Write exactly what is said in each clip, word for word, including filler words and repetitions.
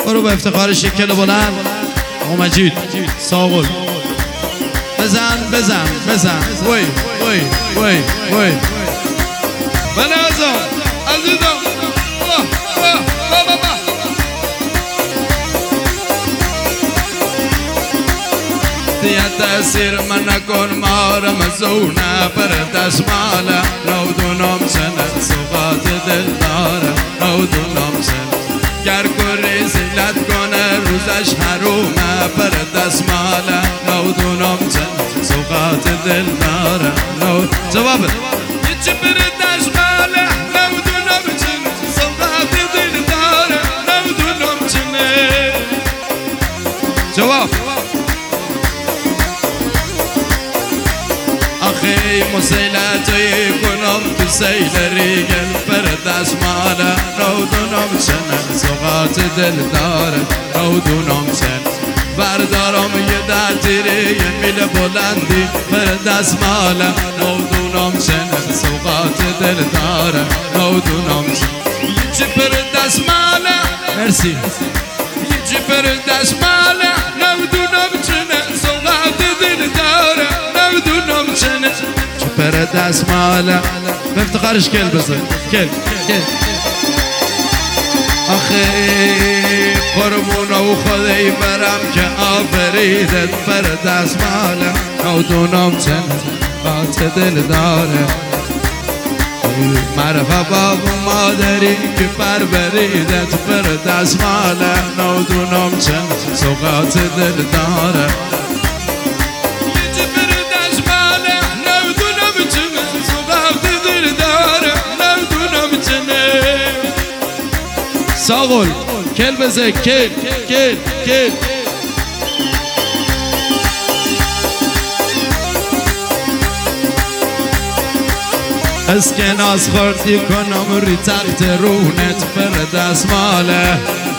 برو به افتخار شکل بلند آقا مجید ساغل بزن بزن بزن وی وی وی وی بنازم عزیزم دیت تأثیر من نکن مارم زونه پر دشماله نودونم سنه صفات دل داره نودونم سنه گر کری زیلت کنه روزش حرومه پر دستماله نودونم سنه صفات دل داره نو جواب یچی پر دشماله نودونم سنه صفات دل داره نودونم سنه جواب آخی مسیلتی کنم تو سیل ریگل پر دستماله نودونم سنه سوقات دل داره نودونم سنه بردارم یه در تیری یه میل بلندی پر دستماله نودونم سنه سوقات دل داره نودونم سنه یچی پر دستماله مرسی یچی پر دستماله نودونم سنه سوقات دل داره نودونم سنه چه پر دستماله به افتخارش کل بزن کل کل آخی قربون و خدای برم که آفریدت پر دستماله نودونم سنه سوقات دل داره معرفه باب مادری که پروریدت پر دستماله نودونم سنه سوقات دل داره ساغل کل بزه کل کل کل از که ناز خوردی کنم ری تخت رونت پر دستماله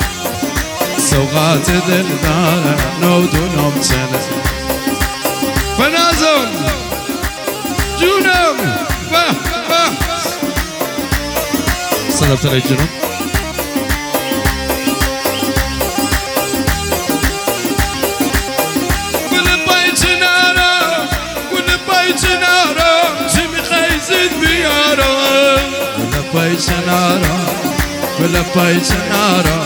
سوقات دل داره نودونم سنه فنازم جونم به به صدب تره جونم پای چنارا گل پای چنارا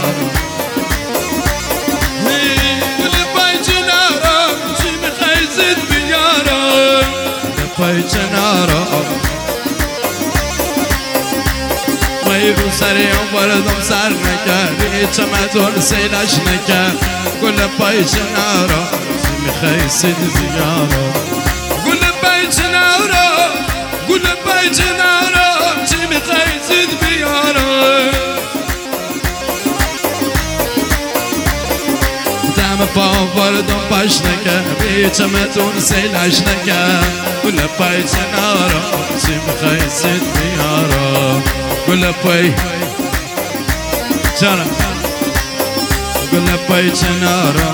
گل پای چنارا چی میخوای زد بیارا گل پای چنارا مای رو سریم بردم سر نکردی چمدون سیلش نکرد گل پای چنارا چی میخوای زد بیارا گل پای چنارا گل پای چنارا چی میخوای زد بیارا دم پا بردم پاش نکرد بی چمتون سیلش نکرد گل پای چنارا چی میخوای زد بیارا گل پای چنارا گل پای چنارا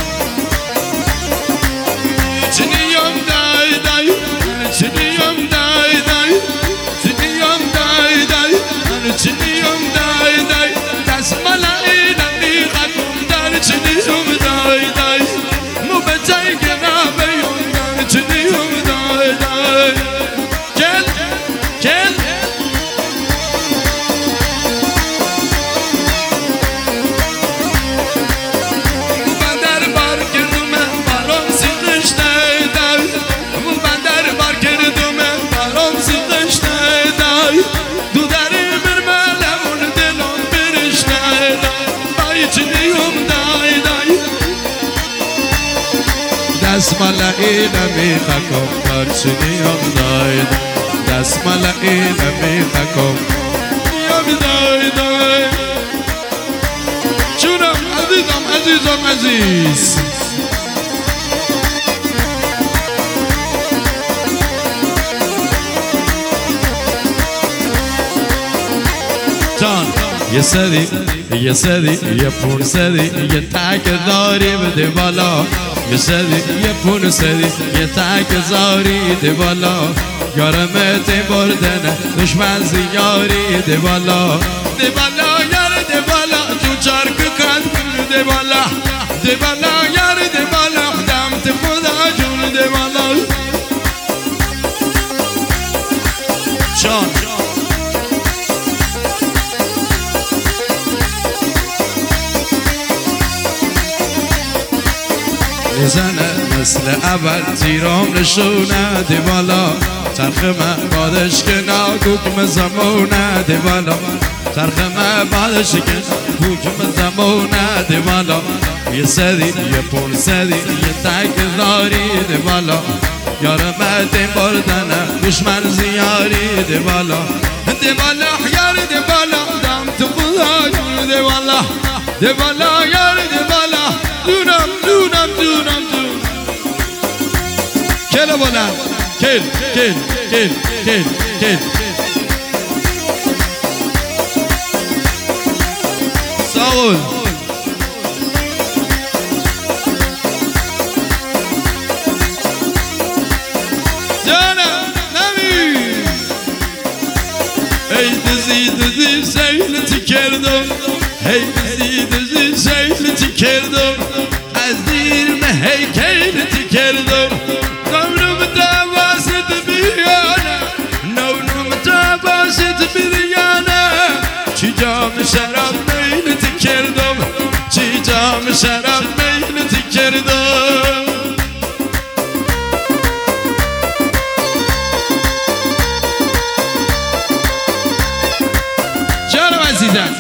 چنیم دای دای چنیم دای دای چنیم دای دای چنیم دای دای دست ملایی نمیخوام در چنیم دای دای مو به جای گرابیون در چنیم دای دای کل کل بندر بار کردم برام سیخش دای دای مو بندر بار کردم برام سیخش دای دای دو دری برملمون دلون برش دای دای چنیم دای دای دست ملایی نمیخوام در چنیم دای دست ملایی نمیخوام نیم دای دای جونم عزیزم عزیزم عزیز جان یه سری یه سری یه پون سری یه تک داری بده بالا یه سری یه پون سری یه تک زاری ده بالا یارمت بردن دشمن زیاری ده بالا ده بالا یار ده بالا تو چارک کن بزنه مثل اول تیرام نشونه دی بالا چرخ من بادش که ناگوکم زمونه دی بالا چرخ من بادش که ناگوکم زمونه دی بالا یه سری یه پول سری یه تکراری دی بالا یارم دی بردنه دشمن زیاری دی بالا دی بالا یار دی بالا دم تو خدا دی بالا دی بالا یار دی بالا دونم دونم دونم دونم کل بالا کل کل کل کل کل ساول جانم نمی ای دزی دزی سیلتی کردم ای دزی دزی سیلتی کردم از دیرم هیکلتی کردم نونم تواست بیانه نونم تواست بیانه چی جام شراب میلتی کردم چی جام شراب میلتی کردم جانم عزیزم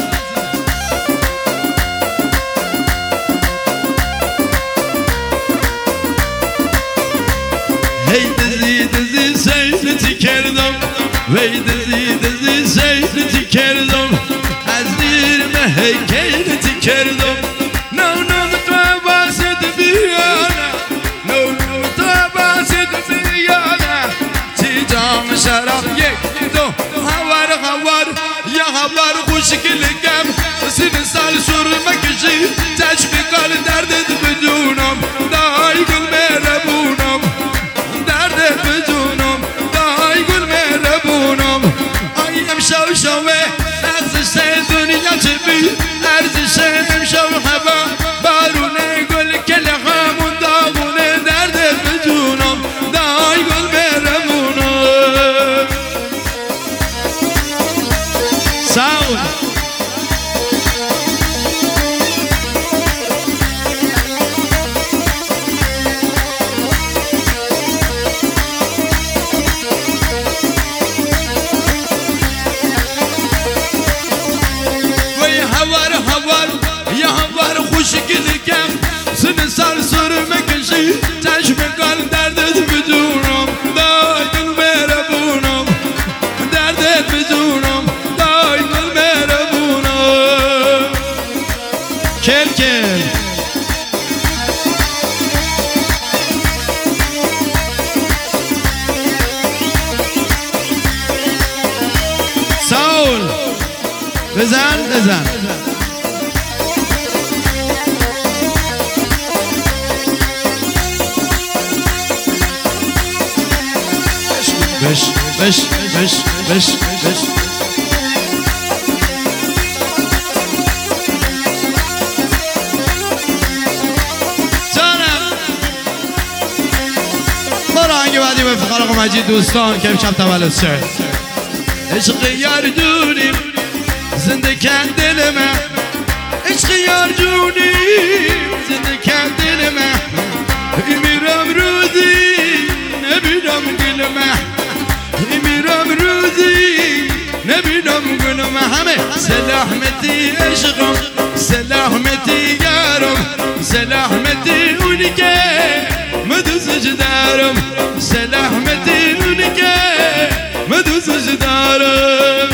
هی دزی دزی سیلتی کردم وی دزی دزی سیلتی کردم از دیرم هیکلتی کردم نونم تو باسد بیانه نونم تو باسد بیانه چی جام شراب یک دو هوار هوار یا هوار خوشگلگم سین سال سر مکشی تشق کال دردت بدونم دای گل مهربونم دردت بدونم دای گل مهربونم آیم شو شوه ارزش دنیا چه بی ارزش امشو هوا بارونه گل کل همون داغونه دردت بدونم دای گل مهربونم ساول خوشگلگم سن سال سر مکشی چشم کال دردت بدونم دای گل مهربونم دردت بدونم دای گل مهربونم کل کل ساول بزن بزن بش بش بش بش بش جانم برو آهنگ بعدی به افتخار آقا مجید دوستان که امشب تولد شد عشق یار جونیم زنده کن دل من عشق یار جونیم زنده کن دل من میرم روزی نبینم گل من میرم روزی نبینم گلم همه سلامتی عشقم سلامتی یارم سلامتی اونی که مدوزش دارم سلامتی اونی که مدوزش دارم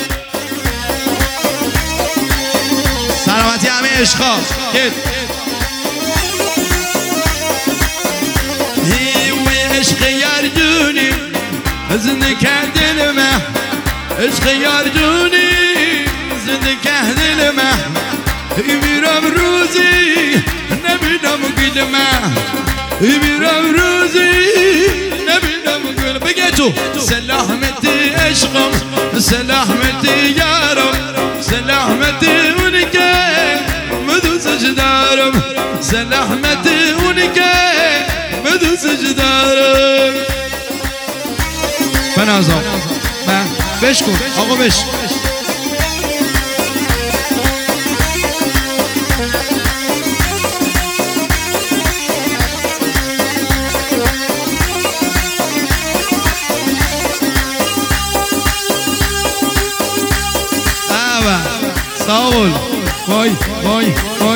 سلامتی همه عشقا هی عشق یار جونی زنده کردل من عشق یار جونی زنده کردل من میرم روزی نبینم گل من میرم روزی نبینم گل بگه تو سلامتی عشقم سلامتی یارم سلامتی اونی که مدوزش دارم سلامتی اونی که مدوزش دارم بنازم من بش کن آقا بش وای وای وای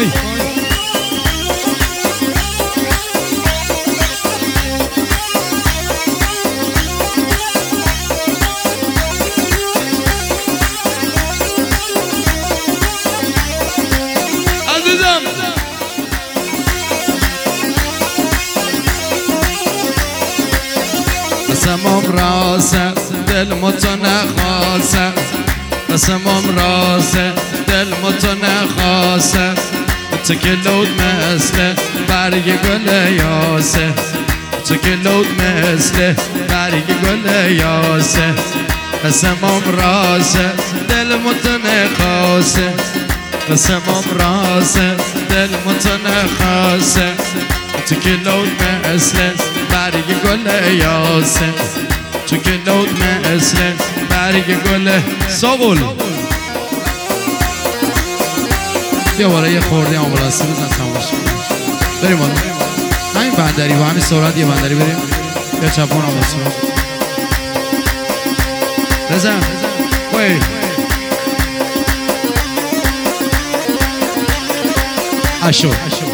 عزیزم قسمم راسه دل متونه خاصه قسمم راسه دل متونه خاصه تو که لود مثل برگ گل یاسه تو که لود مثل برگ گل یاسه قسمم راسه دل متونه خاصه قسمم راسه دل متونه خاصه تو که لود مثل برگ گل یاسه تو که لود مثل برگ گل ساقل بیا بالا یه خورده آمبولانسی بزن تماش بریم بالا همین بندری با همین سرعت یه بندری بریم یا چپون آمبولانسی بزن وی اشو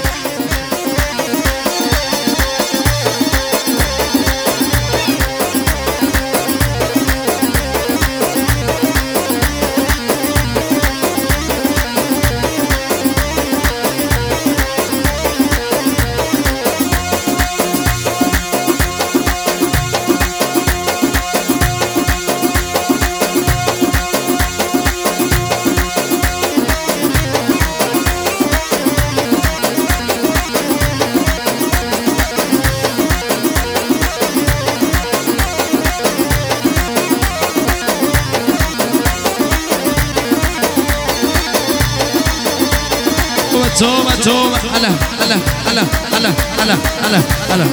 توبة توبة هلا هلا هلا هلا هلا هلا هلا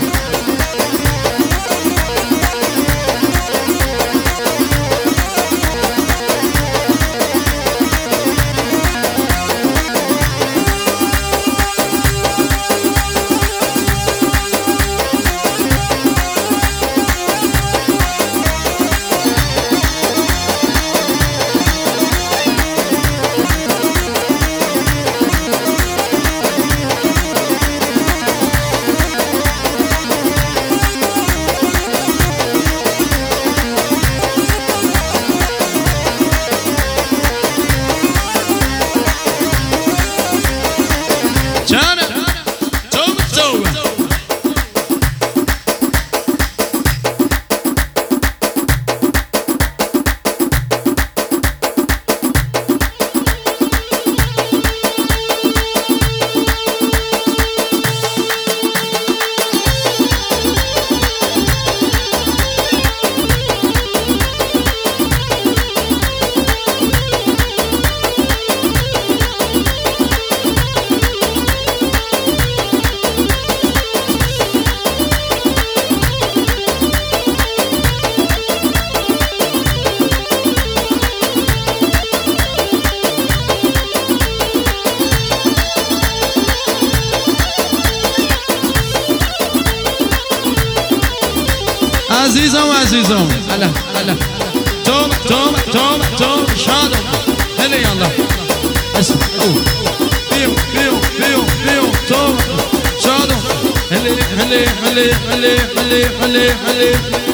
عزیزم عزیزم هلا هلا توبه توبه توبه توبه شادم هلا یالا اسم او بیو بیو بیو بیو توبه شادم هلا هلا هلا هلا هلا هلا هلا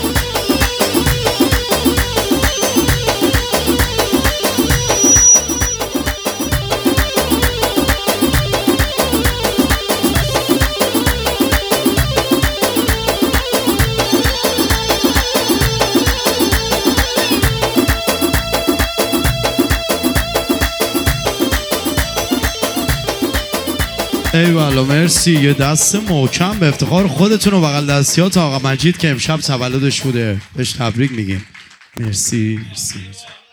ایوالا مرسی یه دست محکم به افتخار خودتون و بغل دستیات آقا مجید که امشب تولدش بوده بهش تبریک میگیم مرسی مرسی